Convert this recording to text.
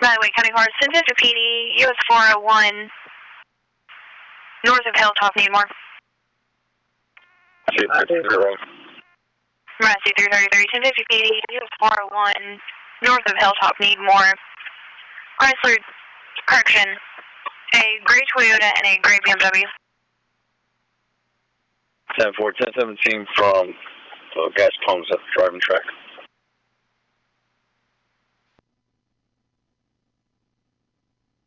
By the way, County Cars, Centennial PD, US 401, north of Hilltop, need more. C333. Right, C333, Centennial PD, US 401, north of Hilltop, need more. Chrysler, correction, a gray Toyota and a gray BMW. 10-4, 10-17 from Gas Pumps at the driving track.